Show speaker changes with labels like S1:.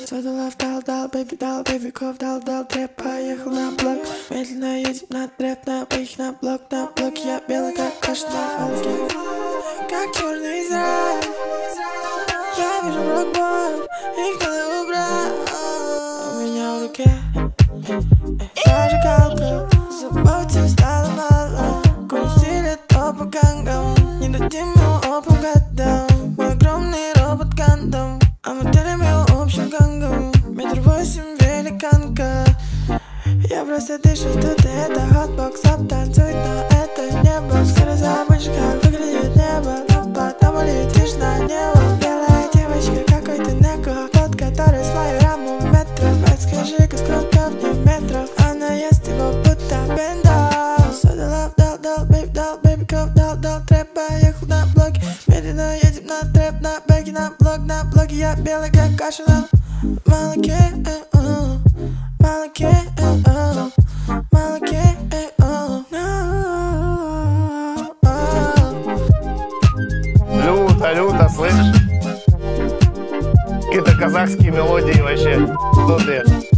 S1: Сода лав дал, baby ков дал, трэп, поехал на блок. Медленно едем на трэп, на их на блок, я белый как каша на молоке. Как черный Израиль, я вижу рок-бой, их надо убрать. У меня в руке зажигалка, забудьте, стало мало. Курсили топа гангом, не дадим ему опам годам. Мой огромный робот гандам, а мы делим его общим гангом. 1,8 м великанка. Я просто дышу тут, и это хотбокс. Обтанцует, но это небо. Скоро забудешь, как выглядит небо. Но потом улетишь на небо. Белая девочка, какой-то неко, тот, который свою раму метров. Подскажи-ка, сколько в ней метров. Она ест его, будто бендал. Сода лав дал, baby ков дал, трэп, поехал на блоке. Медленно едем на трэп, на бэге, на блоке. Я белый, как каша на молоке. Молоке, молоке,
S2: Люто, слышишь? Какие-то казахские мелодии вообще. Что ты?